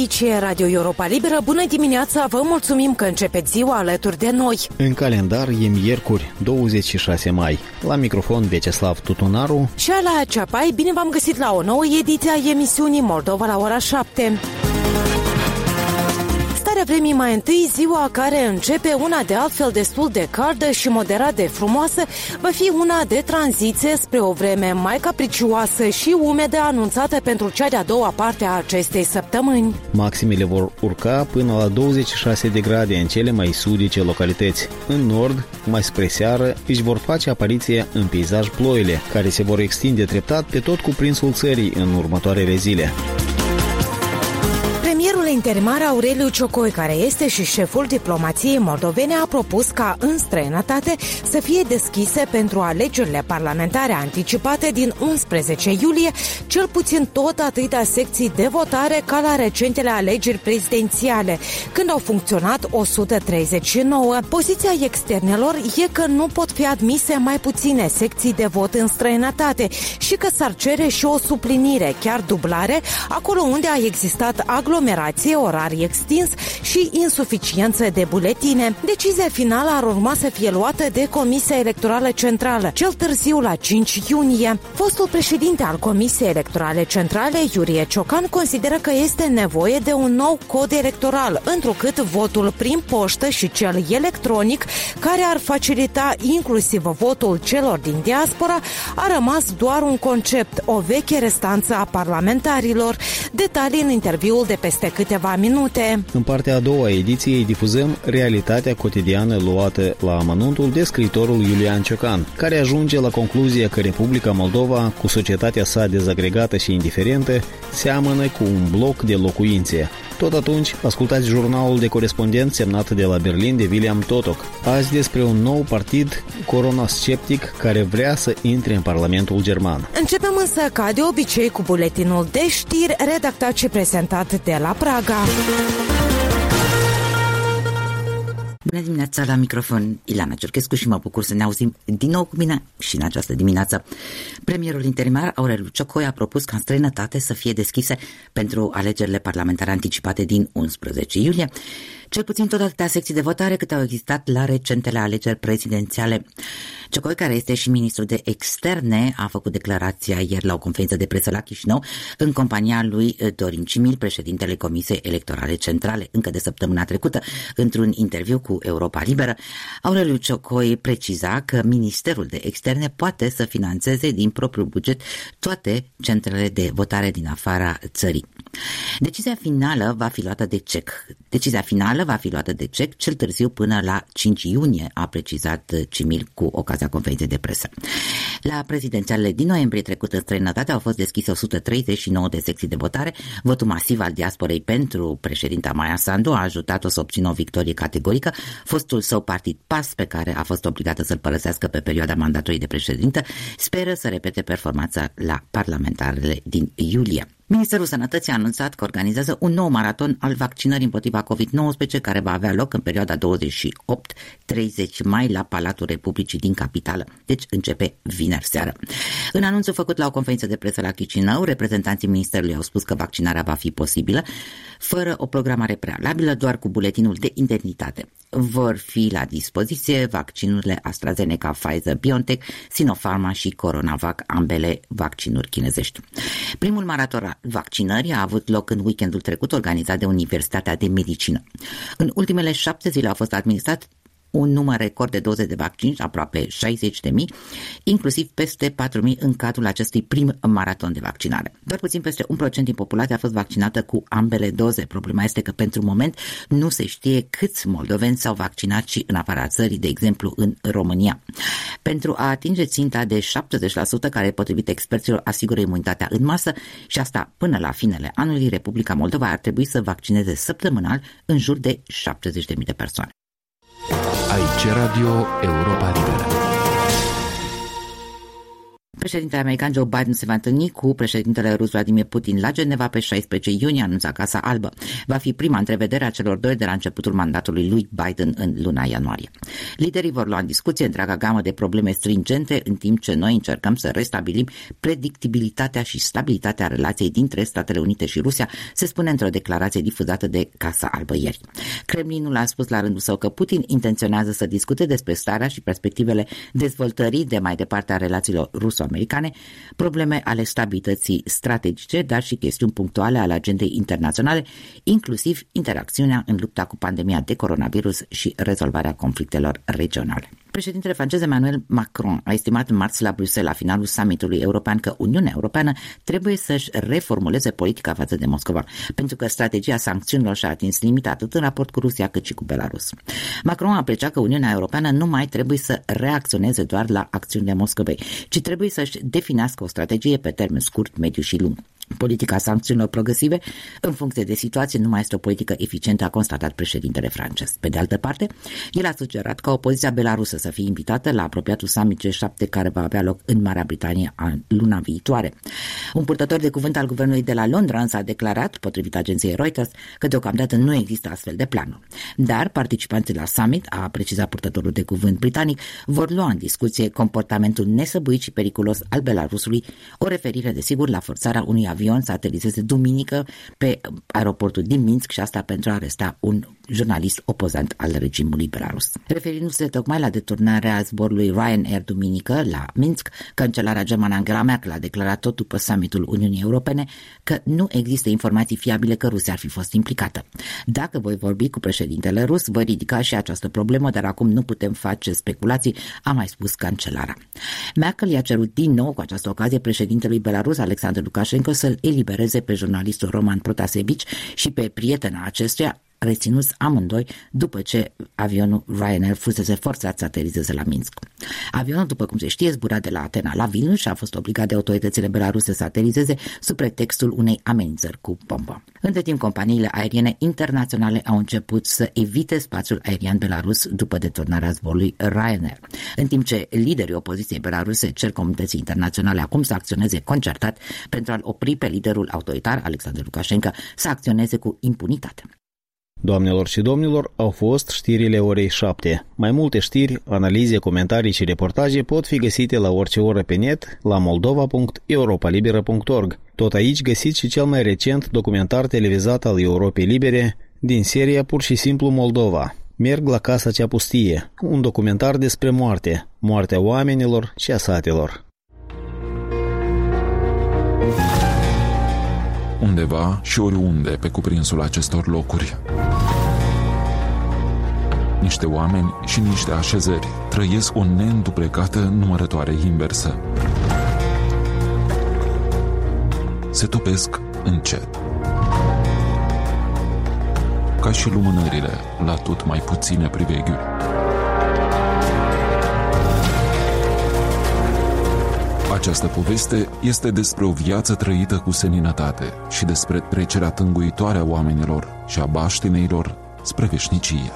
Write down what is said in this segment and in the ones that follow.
aici e Radio Europa Liberă. Bună dimineața, vă mulțumim că începeți ziua alături de noi. În calendar e miercuri, 26 mai. La microfon Vyacheslav Tutunaru și Ala Ceapai, bine v-am găsit la o nouă ediție a emisiunii Moldova la ora 7. Vremii mai întâi, ziua care începe, una de altfel destul de caldă și moderat de frumoasă, va fi una de tranziție spre o vreme mai capricioasă și umedă anunțată pentru cea de-a doua parte a acestei săptămâni. Maximele vor urca până la 26 de grade în cele mai sudice localități. În nord, mai spre seară, își vor face apariție în peisaj ploile, care se vor extinde treptat pe tot cuprinsul țării în următoarele zile. Premierul interimar Aureliu Ciocoi, care este și șeful diplomației moldovene, a propus ca în străinătate să fie deschise pentru alegerile parlamentare anticipate din 11 iulie, cel puțin tot atâtea secții de votare ca la recentele alegeri prezidențiale, când au funcționat 139. Poziția externelor e că nu pot fi admise mai puține secții de vot în străinătate și că s-ar cere și o suplinire, chiar dublare, acolo unde a existat aglomerație, orar extins și insuficiență de buletine. Decizia finală ar urma să fie luată de Comisia Electorală Centrală, cel târziu la 5 iunie. Fostul președinte al Comisiei Electorale Centrale, Iurie Ciocan, consideră că este nevoie de un nou cod electoral, întrucât votul prin poștă și cel electronic, care ar facilita inclusiv votul celor din diaspora, a rămas doar un concept, o veche restanță a parlamentarilor. Detalii în interviul de peste câteva minute. În partea a doua a ediției difuzăm realitatea cotidiană luată la amănuntul de scriitorul Iulian Ciocan, care ajunge la concluzia că Republica Moldova, cu societatea sa dezagregată și indiferentă, seamănă cu un bloc de locuințe. Tot atunci, ascultați jurnalul de corespondent semnat de la Berlin de William Totok. Azi despre un nou partid coronasceptic care vrea să intre în Parlamentul German. Începem însă, ca de obicei, cu buletinul de știri redactat și prezentat de la Praga. Bună dimineața, la microfon Ilana Ciorchescu și mă bucur să ne auzim din nou cu mine și în această dimineață. Premierul interimar Aureliu Ciocoi a propus ca în străinătate să fie deschise pentru alegerile parlamentare anticipate din 11 iulie, cel puțin tot atâtea secții de votare cât au existat la recentele alegeri prezidențiale. Ciocoi, care este și ministru de externe, a făcut declarația ieri la o conferință de presă la Chișinău în compania lui Dorin Cimil, președintele Comisiei Electorale Centrale. Încă de săptămâna trecută, într-un interviu cu Europa Liberă, Aureliu Ciocoi preciza că Ministerul de Externe poate să finanțeze din propriul buget toate centrele de votare din afara țării. Decizia finală va fi luată de CEC cel târziu până la 5 iunie, a precizat Cimil cu ocazia conferinței de presă. La prezidențialele din noiembrie trecut în străinătate au fost deschise 139 de secții de votare. Votul masiv al diasporei pentru președinta Maia Sandu a ajutat-o să obțină o victorie categorică. Fostul său partid PAS, pe care a fost obligată să-l părăsească pe perioada mandatului de președintă, speră să repete performanța la parlamentarele din iulie. Ministerul Sănătății a anunțat că organizează un nou maraton al vaccinării împotriva COVID-19 care va avea loc în perioada 28-30 mai la Palatul Republicii din capitală. Deci începe vineri seară. În anunțul făcut la o conferință de presă la Chișinău, reprezentanții Ministerului au spus că vaccinarea va fi posibilă fără o programare prealabilă, doar cu buletinul de identitate. Vor fi la dispoziție vaccinurile AstraZeneca, Pfizer, BioNTech, Sinopharm și CoronaVac, ambele vaccinuri chinezești. Primul maraton vaccinării a avut loc în weekendul trecut, organizat de Universitatea de Medicină. În ultimele 7 zile au fost administrat un număr record de doze de vaccin, aproape 60.000, inclusiv peste 4.000 în cadrul acestui prim maraton de vaccinare. Doar puțin peste 1% din populație a fost vaccinată cu ambele doze. Problema este că pentru moment nu se știe câți moldoveni s-au vaccinat și în afara țării, de exemplu în România. Pentru a atinge ținta de 70%, care potrivit experților asigură imunitatea în masă, și asta până la finele anului, Republica Moldova ar trebui să vaccineze săptămânal în jur de 70.000 de persoane. Aici Radio Europa Liberă. Președintele american Joe Biden se va întâlni cu președintele rus Vladimir Putin la Geneva pe 16 iunie, anunța Casa Albă. Va fi prima întrevedere a celor doi de la începutul mandatului lui Biden în luna ianuarie. Liderii vor lua în discuție întreaga gamă de probleme stringente, în timp ce noi încercăm să restabilim predictibilitatea și stabilitatea relației dintre Statele Unite și Rusia, se spune într-o declarație difuzată de Casa Albă ieri. Kremlinul a spus la rândul său că Putin intenționează să discute despre starea și perspectivele dezvoltării de mai departe a relațiilor ruso-americane, probleme ale stabilității strategice, dar și chestiuni punctuale ale agendei internaționale, inclusiv interacțiunea în lupta cu pandemia de coronavirus și rezolvarea conflictelor regionale. Președintele francez Emmanuel Macron a estimat în marți la Bruxelles, la finalul summitului european, că Uniunea Europeană trebuie să-și reformuleze politica față de Moscova, pentru că strategia sancțiunilor și-a atins limita atât în raport cu Rusia cât și cu Belarus. Macron a apreciat că Uniunea Europeană nu mai trebuie să reacționeze doar la acțiunile Moscovei, ci trebuie să-și definească o strategie pe termen scurt, mediu și lung. Politica sancțiunilor progresive, în funcție de situație, nu mai este o politică eficientă, a constatat președintele francez. Pe de altă parte, el a sugerat ca opoziția belarusă să fie invitată la apropiatul summit G7 care va avea loc în Marea Britanie luna viitoare. Un purtător de cuvânt al guvernului de la Londra însă a declarat, potrivit agenției Reuters, că deocamdată nu există astfel de planuri. Dar participanții la summit, a precizat purtătorul de cuvânt britanic, vor lua în discuție comportamentul nesăbuit și periculos al Belarusului, o referire desigur la forțarea unui avion să aterizeze duminică pe aeroportul din Minsk și asta pentru a aresta un jurnalist opozant al regimului Belarus. Referindu-se tocmai la deturnarea zborului Ryanair duminică la Minsk, cancelarea germană Angela Merkel a declarat tot după summitul Uniunii Europene că nu există informații fiabile că Rusia ar fi fost implicată. Dacă voi vorbi cu președintele rus, voi ridica și această problemă, dar acum nu putem face speculații, a mai spus cancelara. Merkel i-a cerut din nou cu această ocazie președintelui Belarus, Alexander Lukashenko, să-l elibereze pe jurnalistul Roman Protasevich și pe prietena acestuia, reținuți amândoi după ce avionul Ryanair fusese forțat să aterizeze la Minsk. Avionul, după cum se știe, zbura de la Atena la Vilnius și a fost obligat de autoritățile belaruse să aterizeze sub pretextul unei amenințări cu bombă. Între timp, companiile aeriene internaționale au început să evite spațiul aerian belarus după deturnarea zborului Ryanair. În timp ce liderii opoziției belaruse cer comunității internaționale acum să acționeze concertat pentru a-l opri pe liderul autoritar, Alexander Lukashenko, să acționeze cu impunitate. Doamnelor și domnilor, au fost știrile orei 7. Mai multe știri, analize, comentarii și reportaje pot fi găsite la orice oră pe net la moldova.europalibera.org. Tot aici găsiți și cel mai recent documentar televizat al Europei Libere din seria Pur și simplu Moldova. Merg la casa cea pustie, un documentar despre moarte, moartea oamenilor și a satelor. Undeva și oriunde pe cuprinsul acestor locuri, niște oameni și niște așezări trăiesc o neînduplecată numărătoare inversă. Se topesc încet, ca și lumânările la tot mai puține priveghiuri. Această poveste este despre o viață trăită cu seninătate și despre trecerea tânguitoare a oamenilor și a baștineilor spre veșnicie.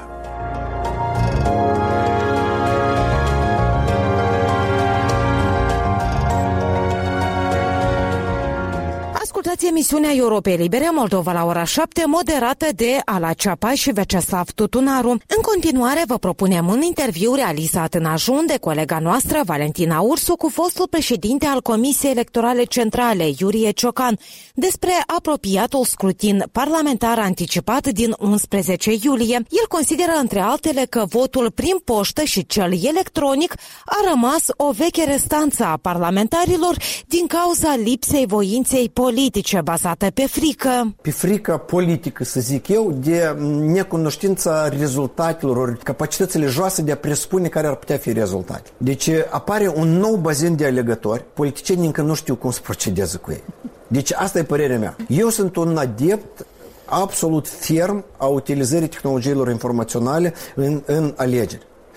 Ascultați emisiunea Europei Libere Moldova la ora 7, moderată de Ala Ceapa și Veceslav Tutunaru. În continuare vă propunem un interviu realizat în ajun de colega noastră Valentina Ursu cu fostul președinte al Comisiei Electorale Centrale, Iurie Ciocan, despre apropiatul scrutin parlamentar anticipat din 11 iulie. El consideră, între altele, că votul prin poștă și cel electronic a rămas o veche restanță a parlamentarilor din cauza lipsei voinței politice bazată pe frică. Pe frică politică, să zic eu, de necunoștința rezultatelor, capacitățile joase de a presupune care ar putea fi rezultate. Deci apare un nou bazin de alegători, politicienii încă nu știu cum să procedeze cu ei. Deci asta e părerea mea. Eu sunt un adept absolut ferm a utilizării tehnologiilor informaționale în alegeri.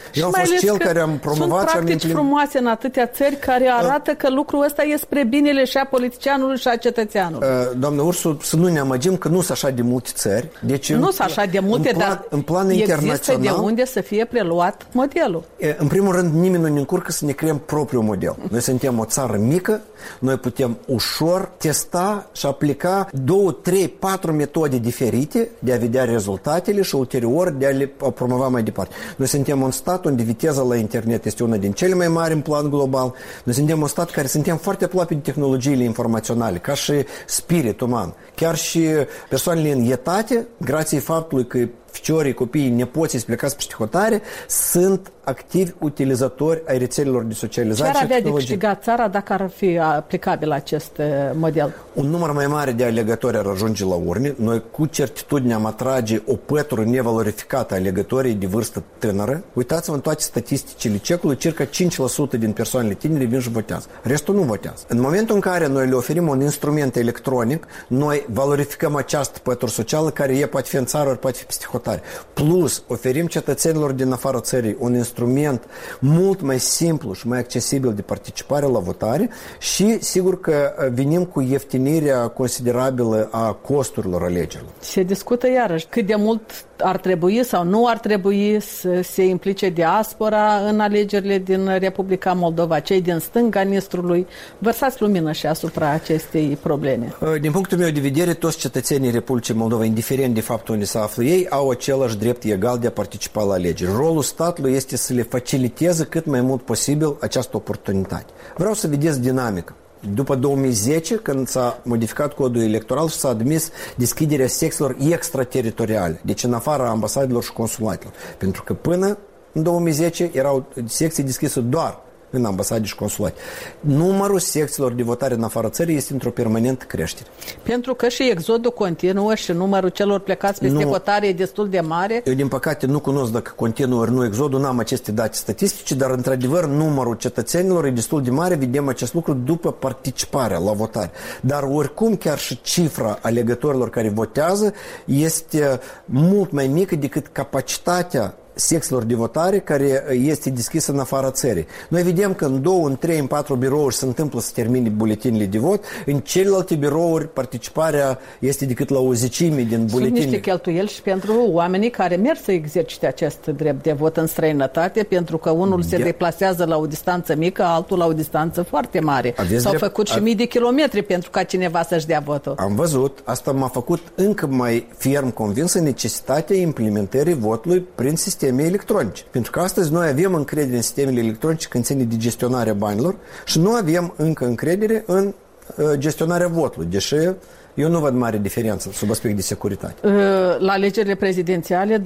Eu am fost cel care am promovat sunt practici frumoase în atâtea țări care arată că lucrul ăsta e spre binele și a politicianului și a cetățeanului. Doamnă Ursu, să nu ne amăgim că nu sunt așa de multe țări. Deci nu sunt așa de multe, dar în plan internațional, de unde să fie preluat modelul. În primul rând, nimeni nu ne încurcă să ne creăm propriul model. Noi suntem o țară mică, noi putem ușor testa și aplica 2, 3, 4 metode diferite de a vedea rezultatele și ulterior de a le promova mai departe. Noi suntem un stat unde viteza la internet este una din cele mai mari în plan global. Noi suntem un stat care suntem foarte aproape de tehnologiile informaționale, ca și spirit uman. Chiar și persoanele în etate, grație faptului că ficiorii, copiii, nepoții plecați pe hotare, sunt activi utilizatori ai rețelelor de socializare. Ce ar avea de câștigat țara dacă ar fi aplicabil acest model? Un număr mai mare de alegători ar ajunge la urne. Noi cu certitudine am atrage o pătură nevalorificată a alegătorii de vârstă tânără. Uitați-vă în toate statisticile cecului, circa 5% din persoanele tinere vin și votează. Restul nu votează. În momentul în care noi le oferim un instrument electronic, noi valorificăm această pătură socială care poate fi în țară, ori poate fi peste hotare. Plus, oferim cetățenilor din afara țării un instrument mult mai simplu și mai accesibil de participare la votare și sigur că venim cu ieftinirea considerabilă a costurilor alegerilor. Se discută iarăși cât de mult ar trebui sau nu ar trebui să se implice diaspora în alegerile din Republica Moldova, cei din stânga Nistrului. Vărsați lumină și asupra acestei probleme. Din punctul meu de vedere, toți cetățenii Republicii Moldova, indiferent de faptul unde se află ei, au același drept egal de a participa la alegeri. Rolul statului este să le faciliteze cât mai mult posibil această oportunitate. Vreau să vedeți dinamică. După 2010, când s-a modificat codul electoral și s-a admis deschiderea secțiilor extrateritoriale, deci în afara ambasadelor și consulatelor. Pentru că până în 2010 erau secții deschise doar în ambasade și consulate. Numărul secțiilor de votare în afara țării este într-o permanentă creștere. Pentru că și exodul continuă și numărul celor plecați peste hotare e destul de mare. Eu, din păcate, nu cunosc dacă continuă ori nu exodul, n-am aceste date statistice, dar, într-adevăr, numărul cetățenilor e destul de mare, vedem acest lucru după participarea la votare. Dar, oricum, chiar și cifra alegătorilor care votează este mult mai mică decât capacitatea secțiilor de votare care este deschisă în afara țării. Noi vedem că în 2, în 3, în 4 birouri se întâmplă să termine buletinile de vot, în celelalte birouri participarea este decât la o zecime din buletine. Sunt niște cheltuieli și pentru oamenii care merg să exercite acest drept de vot în străinătate, pentru că unul se deplasează la o distanță mică, altul la o distanță foarte mare. S-au făcut și mii de kilometri pentru ca cineva să-și dea votul. Am văzut, asta m-a făcut încă mai ferm convins în necesitatea implementării votului prin sisteme electronice. Pentru că astăzi noi avem încredere în sistemele electronice când ține de gestionarea banilor și nu avem încă încredere în gestionarea votului, deși eu nu văd mare diferență sub aspect de securitate. La alegerile prezidențiale,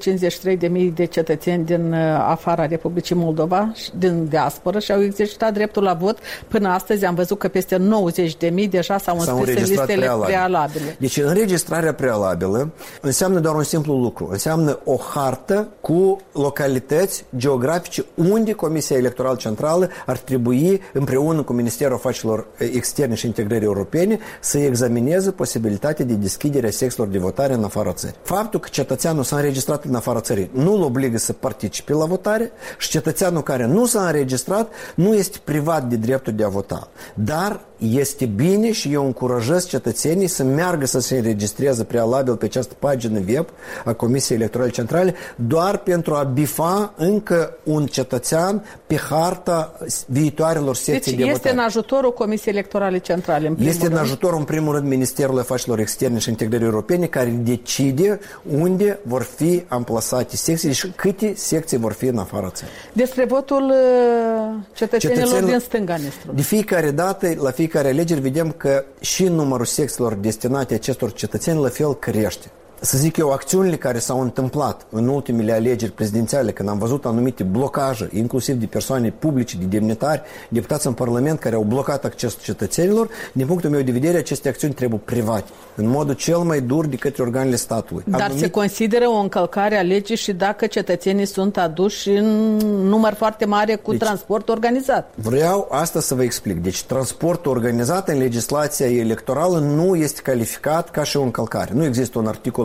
253.000 de cetățeni din afara Republicii Moldova, din diasporă, și-au exercitat dreptul la vot. Până astăzi am văzut că peste 90.000 deja s-au înscris în listele prealabile. Deci înregistrarea prealabilă înseamnă doar un simplu lucru. Înseamnă o hartă cu localități geografice unde Comisia Electorală Centrală ar trebui, împreună cu Ministerul Afacerilor Externe și Integrării Europene, să examineze posibilitatea de deschidere a secțiilor de votare în afara țării. Faptul că cetățeanul s-a înregistrat în afara țării nu îl obligă să participe la votare și cetățeanul care nu s-a înregistrat nu este privat de dreptul de a vota. Dar este bine și eu încurajez cetățenii să meargă să se înregistreze prealabil pe această pagină web a Comisiei Electorale Centrale doar pentru a bifa încă un cetățean pe harta viitoarelor secții de votare. Deci este în ajutorul Comisiei Electorale Centrale, în primul rând. Este în ajutorul, în primul rând, Ministerul Afacerilor Externe și Integrării Europene, care decide unde vor fi amplasate secții și câte secții vor fi în afara țării. Despre votul cetățenilor din stânga Nistrului. De fiecare dată, la fiecare alegeri, vedem că și numărul secțiilor destinate acestor cetățeni la fel crește. Să zic eu, acțiunile care s-au întâmplat în ultimele alegeri prezidențiale, când am văzut anumite blocaje, inclusiv de persoane publice, de demnitari, deputați în Parlament care au blocat accesul cetățenilor, din punctul meu de vedere, aceste acțiuni trebuie private, în modul cel mai dur de către organele statului. Dar se consideră o încălcare a legii și dacă cetățenii sunt aduși în număr foarte mare cu transport organizat. Vreau asta să vă explic. Deci transportul organizat în legislația electorală nu este calificat ca și o încălcare. Nu există un articol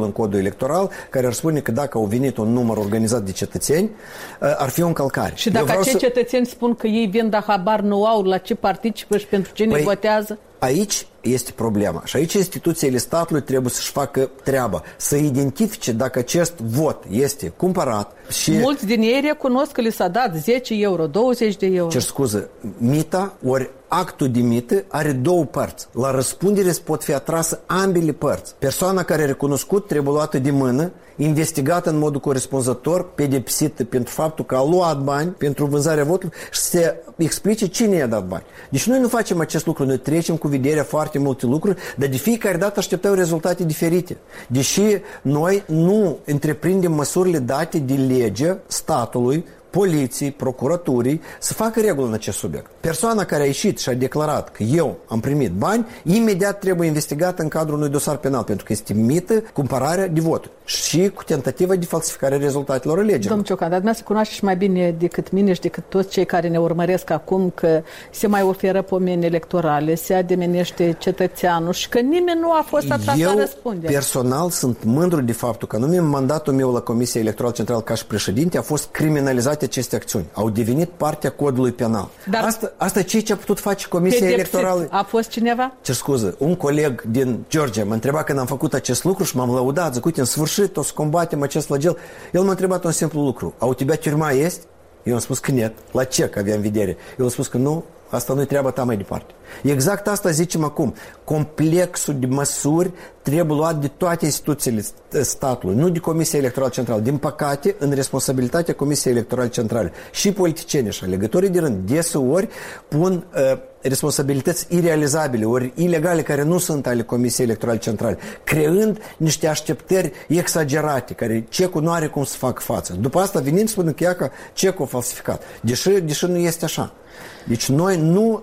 în codul electoral care ar spune că dacă au venit un număr organizat de cetățeni, ar fi o încălcare. Și dacă acei cetățeni spun că ei vin, dar habar nu au la ce participă și pentru cine votează? Aici este problema. Și aici instituțiile statului trebuie să-și facă treaba. Să identifice dacă acest vot este cumpărat. Și mulți din ei recunosc că li s-a dat 10 euro, 20 de euro. Cer scuză, mita ori actul de mită are două părți. La răspundere pot fi atrasă ambele părți. Persoana care a recunoscut trebuie luată de mână, investigată în modul corespunzător, pedepsită pentru faptul că a luat bani pentru vânzarea votului și să explice cine i-a dat bani. Deci noi nu facem acest lucru, noi trecem cu vederea foarte multe lucruri, dar de fiecare dată așteptăm rezultate diferite. Deși noi nu întreprindem măsurile date de lege statului, poliției, procuraturii, să facă regulă în acest subiect. Persoana care a ieșit și a declarat că eu am primit bani, imediat trebuie investigată în cadrul unui dosar penal, pentru că este mită cumpărarea de voturi și cu tentativa de falsificare a rezultatelor alegerilor. Domnul Ciocan, dar dumneavoastră cunoaște mai bine decât mine și decât toți cei care ne urmăresc acum că se mai oferă pomeni electorale, se ademenește cetățeanul și că nimeni nu a fost atras la răspundere. Eu personal sunt mândru de faptul că anume mandatul meu la Comisia Electorală Centrală ca și președinte a fost criminalizat aceste acțiuni. Au devenit partea codului penal. Dar asta ce a putut face Comisia Electorală? A fost cineva? Cer scuză, un coleg din Georgia m-a întrebat când am făcut acest lucru și m-am lăudat, zic, uite, în sfârșit o să combatem acest flagel. El m-a întrebat un simplu lucru. A, u тебя тюрьма есть? Eu am spus că нет. La ce că aveam vedere? Eu am spus că nu, asta nu-i treaba ta mai departe. Exact asta zicem acum. Complexul de măsuri trebuie luat de toate instituțiile statului, nu de Comisia Electorală Centrală. Din păcate, în responsabilitatea Comisiei Electorale Centrale și politicienii și alegătorii de rând deseori pun responsabilități irealizabile, ori ilegale, care nu sunt ale Comisiei Electorale Centrale, creând niște așteptări exagerate, care cecul nu are cum să facă față. După asta venind spune că ea că cecul a falsificat, deși nu este așa. Deci noi nu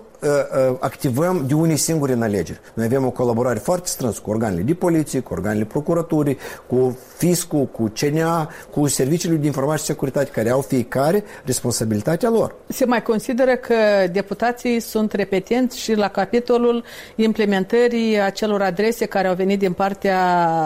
activăm de unii singuri în alegeri. Noi avem o colaborare foarte strânsă cu organele de poliție, cu organele procuraturii, cu fiscul, cu CNA, cu serviciile de informație și securitate, care au fiecare responsabilitatea lor. Se mai consideră că deputații sunt repetenți și la capitolul implementării acelor adrese care au venit din partea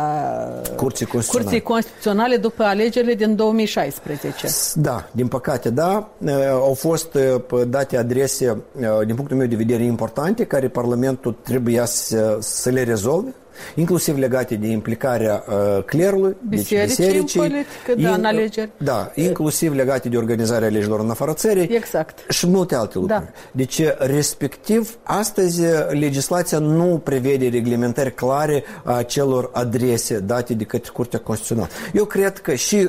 Curții Constituționale după alegerile din 2016. Da, din păcate, da. Au fost date adrese, din punctul meu de vedere, importante, care Parlamentul trebuia să le rezolve, inclusiv legate de implicarea clerului, bisericii, în alegeri. Da, inclusiv legate de organizarea alegerilor în afara țării. Exact. Și multe alte lucruri. Da. Deci, respectiv, astăzi legislația nu prevede reglementări clare a acelor adrese date de către Curtea Constituțională. Eu cred că și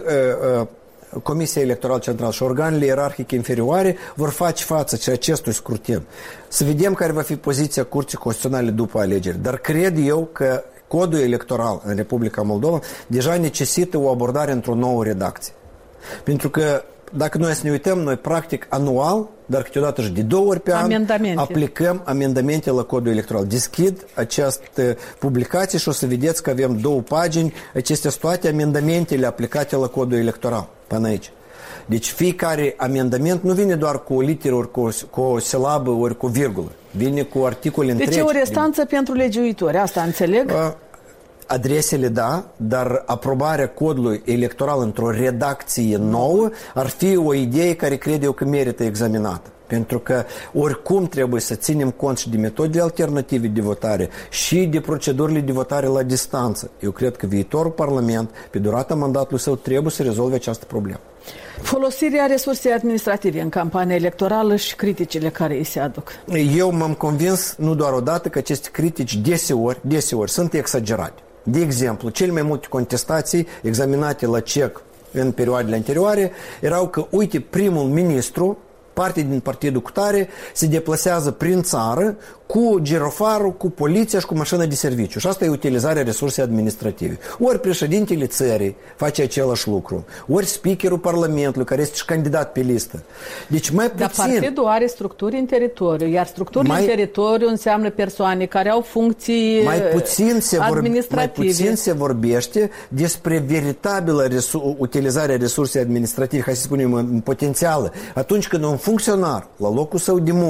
Comisia Electorală Centrală și organele ierarhice inferioare vor face față și acestui scrutin. Să vedem care va fi poziția Curții Constituționale după alegeri. Dar cred eu că codul electoral în Republica Moldova deja necesită o abordare într-o nouă redacție. Pentru că dacă noi să ne uităm, noi practic anual, dar câteodată și de 2 ori pe an, aplicăm amendamente la codul electoral. Deschid această publicație și o să vedeți că avem 2 pagini, acestea sunt toate amendamentele aplicate la codul electoral până aici. Deci fiecare amendament nu vine doar cu o literă, ori cu o silabă, ori cu virgulă. Vine cu articole întregi. Deci e o restanță pentru legiuitori, asta înțeleg? Adresele, da, dar aprobarea codului electoral într-o redacție nouă ar fi o idee care cred eu că merită examinată. Pentru că oricum trebuie să ținem cont și de metodele alternative de votare și de procedurile de votare la distanță. Eu cred că viitorul Parlament, pe durata mandatului său, trebuie să rezolve această problemă. Folosirea resursei administrative în campania electorală și criticile care îi se aduc. Eu m-am convins nu doar odată că aceste critici deseori sunt exagerate. De exemplu, cele mai multe contestații examinate la CEC în perioadele anterioare erau că, uite, primul ministru, parte din partidul cutare, se deplasează prin țară cu girofarul, cu poliția și cu mașina de serviciu. Și asta e utilizarea resursei administrative. Ori președintele țării face același lucru, ori speakerul Parlamentului, care este și candidat pe listă. Deci mai puțin... Dar partidul are structuri în teritoriu, iar structurile în teritoriu înseamnă persoane care au funcții administrative. Mai puțin se vorbește despre veritabilă utilizarea resursei administrative, hai să spunem, în potențială. Atunci când un funcționar, la locul său de muncă,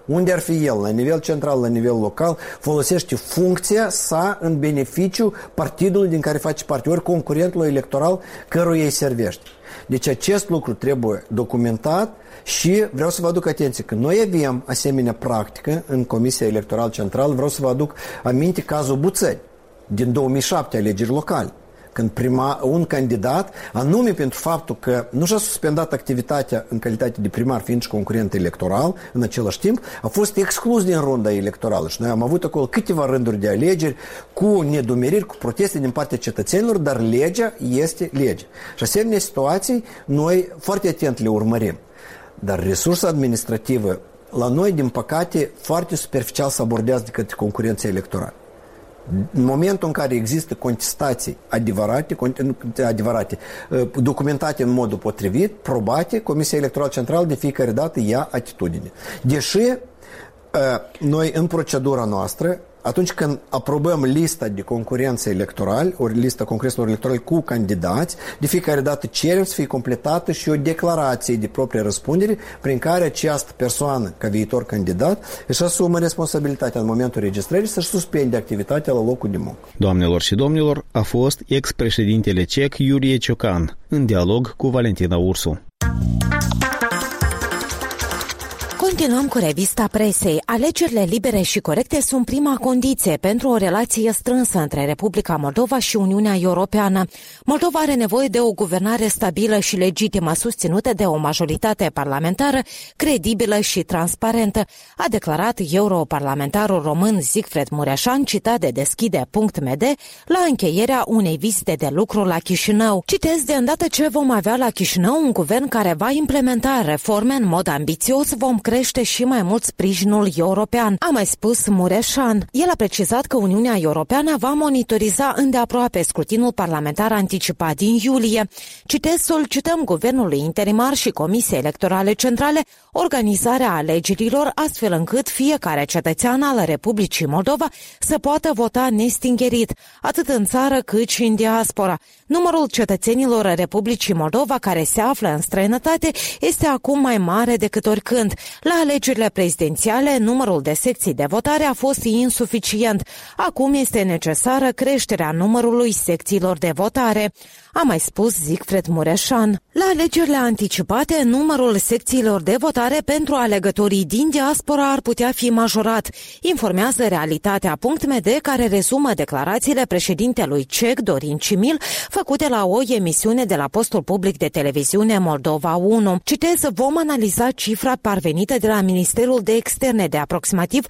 unde ar fi el, la nivel central, la nivel local, folosește funcția sa în beneficiu partidului din care face parte, ori concurentul electoral căruia îi servește. Deci acest lucru trebuie documentat și vreau să vă aduc atenție că noi avem asemenea practică în Comisia Electorală Centrală. Vreau să vă aduc aminte cazul Buțăni din 2007, alegeri locale, când un candidat, anume pentru faptul că nu și-a suspendat activitatea în calitate de primar, fiind și concurent electoral, în același timp, a fost exclus din runda electorală. Și noi am avut acolo câteva rânduri de alegeri cu nedumeriri, cu proteste din partea cetățenilor, dar legea este lege. Și asemenea situații noi foarte atent le urmărim. Dar resursa administrativă la noi, din păcate, foarte superficial se abordează de către concurența electorală. În momentul în care există contestații adevărate, documentate în modul potrivit, probate, Comisia Electorală Centrală de fiecare dată ia atitudine. Deși noi în procedura noastră, atunci când aprobăm lista de concurență electorali, ori lista concurențelor electorale cu candidați, de fiecare dată cerem să fie completată și o declarație de proprie răspundere prin care această persoană, ca viitor candidat, își asumă responsabilitatea în momentul registrării să-și suspende activitatea la locul de muncă. Doamnelor și domnilor, a fost ex-președintele cec Iulie Ciocan, în dialog cu Valentina Ursu. Continuăm cu revista presei. Alegerile libere și corecte sunt prima condiție pentru o relație strânsă între Republica Moldova și Uniunea Europeană. Moldova are nevoie de o guvernare stabilă și legitimă, susținută de o majoritate parlamentară credibilă și transparentă, a declarat europarlamentarul român Siegfried Mureșan, citat de Deschide.md, la încheierea unei vizite de lucru la Chișinău. Citez: de îndată ce vom avea la Chișinău un guvern care va implementa reforme în mod ambițios, vom crește și mai mult sprijinul european, a mai spus Mureșan. El a precizat că Uniunea Europeană va monitoriza îndeaproape scrutinul parlamentar anticipat din iulie. Citez: solicităm Guvernului interimar și Comisiei Electorale Centrale organizarea alegerilor astfel încât fiecare cetățean al Republicii Moldova să poată vota nestingerit, atât în țară cât și în diaspora. Numărul cetățenilor Republicii Moldova care se află în străinătate este acum mai mare decât oricând. La alegerile prezidențiale, numărul de secții de votare a fost insuficient. Acum este necesară creșterea numărului secțiilor de votare, a mai spus Siegfried Mureșan. La alegerile anticipate, numărul secțiilor de votare pentru alegătorii din diaspora ar putea fi majorat, informează Realitatea.md, care rezumă declarațiile președintelui cec Dorin Cimil făcute la o emisiune de la postul public de televiziune Moldova 1. Citez: vom analiza cifra parvenită de la Ministerul de Externe de aproximativ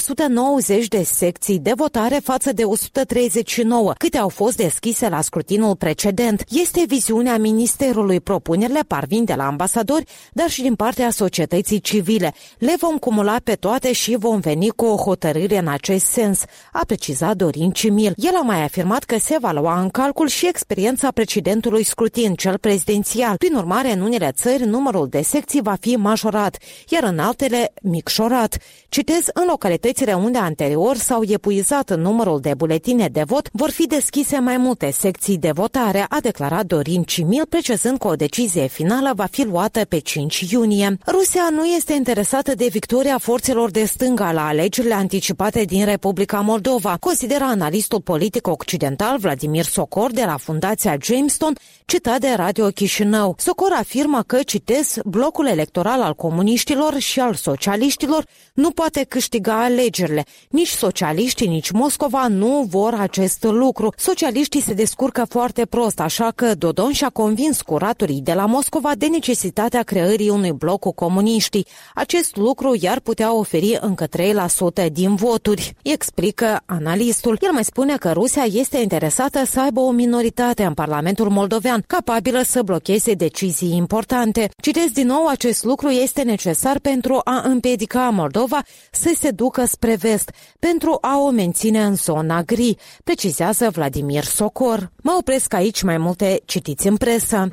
190 de secții de votare față de 139, câte au fost deschise la scrutinul precedent. Este viziunea Ministerului. Propunerile parvin de la ambasadori, dar și din partea societății civile. Le vom cumula pe toate și vom veni cu o hotărâre în acest sens, a precizat Dorin Cimil. El a mai afirmat că se va lua în calcul și experiența precedentului scrutin, cel prezidențial. Prin urmare, în unele țări, numărul de secții va fi majorat, iar în altele micșorat. Citez: în localitățile unde anterior s-au epuizat numărul de buletine de vot, vor fi deschise mai multe secții de votare, a declarat Dorin Cimil, precizând că o decizie finală va fi luată pe 5 iunie. Rusia nu este interesată de victoria forțelor de stânga la alegerile anticipate din Republica Moldova, consideră analistul politic occidental Vladimir Socor de la Fundația Jamestown, citat de Radio Chișinău. Socor afirmă că, citez, blocul electoral al comuniștilor și al socialiștilor nu poate câștiga alegerile. Nici socialiștii, nici Moscova nu vor acest lucru. Socialiștii se descurcă foarte prost, așa că Dodon și-a convins curatorii de la Moscova de necesitatea creării unui bloc cu comuniștii. Acest lucru i-ar putea oferi încă 3% din voturi, explică analistul. El mai spune că Rusia este interesată să aibă o minoritate în Parlamentul moldovean, capabilă să blocheze decizii importante. Citez din nou: acest lucru este necesar pentru a împiedica Moldova să se ducă spre vest, pentru a o menține în zona gri, precizează Vladimir Socor. Mă opresc aici, mai multe citiți în presă.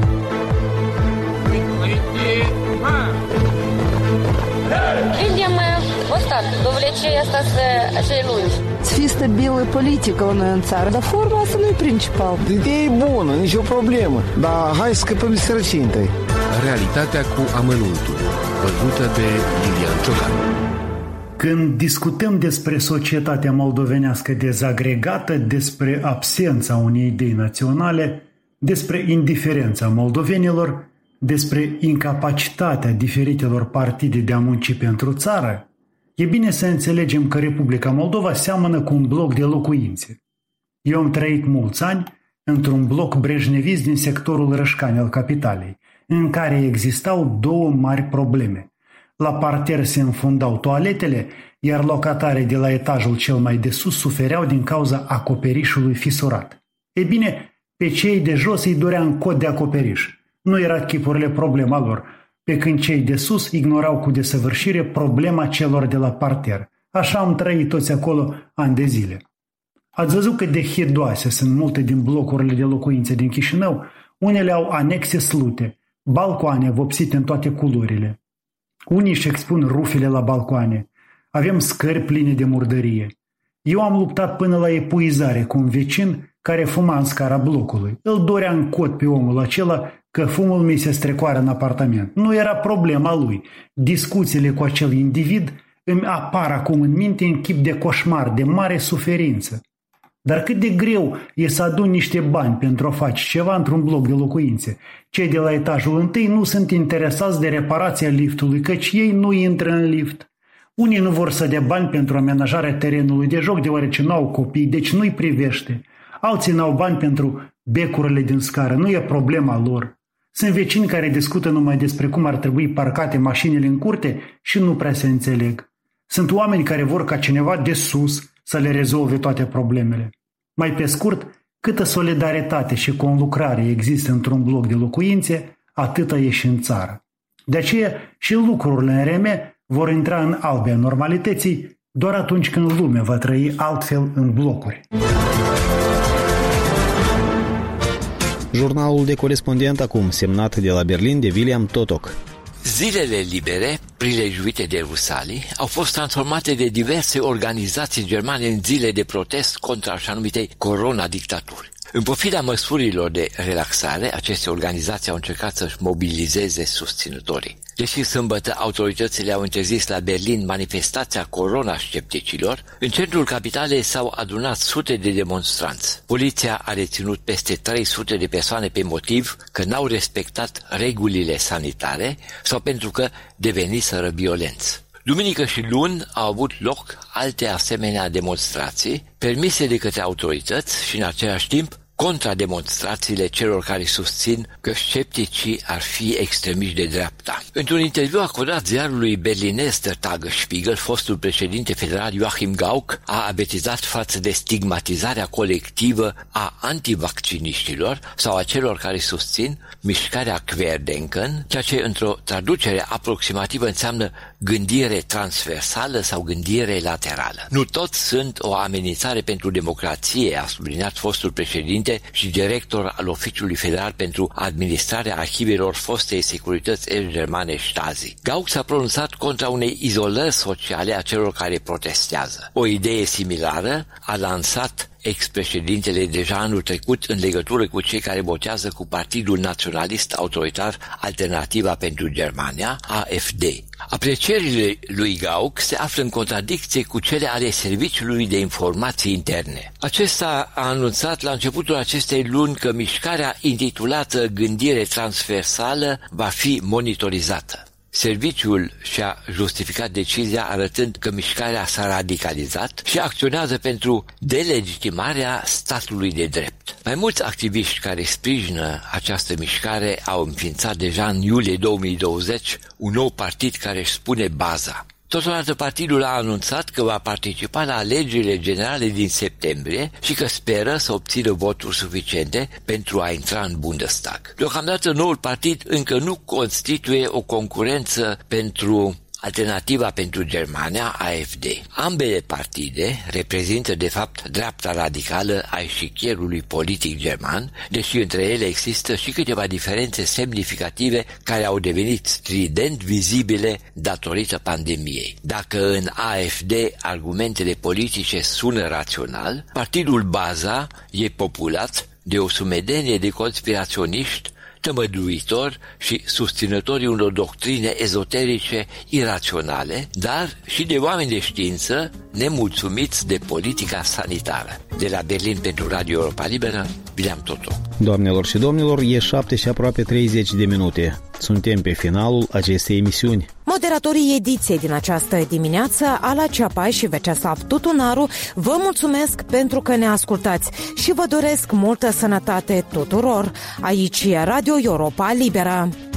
Видим устав, довлече остаться cei lungi. Să fie stabilă politică la noi în țară, dar forma asta nu e principal. Ideea e bună, nicio problemă, dar hai să scăpăm de sărăcie întâi. Realitatea cu amănuntul, văzută de Iulian Ciocan. Când discutăm despre societatea moldovenească dezagregată, despre absența unei idei naționale, despre indiferența moldovenilor, despre incapacitatea diferitelor partide de a munci pentru țară, e bine să înțelegem că Republica Moldova seamănă cu un bloc de locuințe. Eu am trăit mulți ani într-un bloc brejnevist din sectorul Rășcani al capitalei, în care existau două mari probleme. La parter se înfundau toaletele, iar locatarii de la etajul cel mai de sus sufereau din cauza acoperișului fisurat. Ei bine, pe cei de jos îi dorea în cod de acoperiș. Nu era chipurile problema lor, pe când cei de sus ignorau cu desăvârșire problema celor de la parter. Așa am trăit toți acolo ani de zile. Ați văzut cât de hidoase sunt multe din blocurile de locuințe din Chișinău? Unele au anexe slute, balcoane vopsite în toate culorile. Unii își expun rufele la balcoane. Avem scări pline de murdărie. Eu am luptat până la epuizare cu un vecin care fuma în scara blocului. Îl dorea în cot pe omul acela că fumul mi se strecoară în apartament. Nu era problema lui. Discuțiile cu acel individ îmi apar acum în minte în chip de coșmar, de mare suferință. Dar cât de greu e să aduni niște bani pentru a face ceva într-un bloc de locuințe. Cei de la etajul întâi nu sunt interesați de reparația liftului, căci ei nu intră în lift. Unii nu vor să dea bani pentru amenajarea terenului de joc, deoarece nu au copii, deci nu-i privește. Alții n-au bani pentru becurile din scară, nu e problema lor. Sunt vecini care discută numai despre cum ar trebui parcate mașinile în curte și nu prea se înțeleg. Sunt oameni care vor ca cineva de sus să le rezolve toate problemele. Mai pe scurt, câtă solidaritate și conlucrare există într-un bloc de locuințe, atâta e și în țară. De aceea și lucrurile în RM vor intra în albea normalității doar atunci când lumea va trăi altfel în blocuri. Jurnalul de corespondent acum, semnat de la Berlin de William Totok. Zilele libere, prilejuite de Rusalii, au fost transformate de diverse organizații germane în zile de protest contra așa numitei corona-dictaturi. În pofida măsurilor de relaxare, aceste organizații au încercat să-și mobilizeze susținătorii. Deși sâmbătă autoritățile au interzis la Berlin manifestația corona-scepticilor, în centrul capitalei s-au adunat sute de demonstranți. Poliția a reținut peste 300 de persoane pe motiv că n-au respectat regulile sanitare sau pentru că deveniseră violenți. Duminică și luni au avut loc alte asemenea demonstrații, permise de către autorități și în același timp contra demonstrațiile celor care susțin că scepticii ar fi extremiști de dreapta. Într-un interviu acordat ziarului berlinez Der Tagesspiegel, fostul președinte federal Joachim Gauck a avertizat față de stigmatizarea colectivă a antivacciniștilor sau a celor care susțin mișcarea Querdenken, ceea ce într-o traducere aproximativă înseamnă gândire transversală sau gândire laterală. Nu toți sunt o amenințare pentru democrație, a subliniat fostul președinte și director al Oficiului Federal pentru Administrarea Arhivelor fostei securități germane Stasi. Gauck s-a pronunțat contra unei izolări sociale a celor care protestează. O idee similară a lansat ex-președintele deja anul trecut în legătură cu cei care votează cu Partidul Naționalist Autoritar Alternativa pentru Germania, AfD. Aprecierile lui Gauck se află în contradicție cu cele ale Serviciului de Informații Interne. Acesta a anunțat la începutul acestei luni că mișcarea intitulată Gândire Transversală va fi monitorizată. Serviciul și-a justificat decizia arătând că mișcarea s-a radicalizat și acționează pentru delegitimarea statului de drept. Mai mulți activiști care sprijină această mișcare au înființat deja în iulie 2020 un nou partid care își spune baza. Totodată partidul a anunțat că va participa la alegerile generale din septembrie și că speră să obțină voturi suficiente pentru a intra în Bundestag. Deocamdată noul partid încă nu constituie o concurență pentru Alternativa pentru Germania, AfD. Ambele partide reprezintă de fapt dreapta radicală a eșichierului politic german, deși între ele există și câteva diferențe semnificative care au devenit strident vizibile datorită pandemiei. Dacă în AfD argumentele politice sună rațional, partidul Baza e populat de o sumedenie de conspiraționiști tămăduitori și susținătorii unor doctrine ezoterice iraționale, dar și de oameni de știință nemulțumiți de politica sanitară. De la Berlin pentru Radio Europa Liberă, Bileam Totu. Doamnelor și domnilor, e 7 și aproape 30 de minute. Suntem pe finalul acestei emisiuni. Moderatorii ediției din această dimineață, Ala Ceapai și Veceslav Tutunaru, vă mulțumesc pentru că ne ascultați și vă doresc multă sănătate tuturor. Aici e Radio Europa Liberă.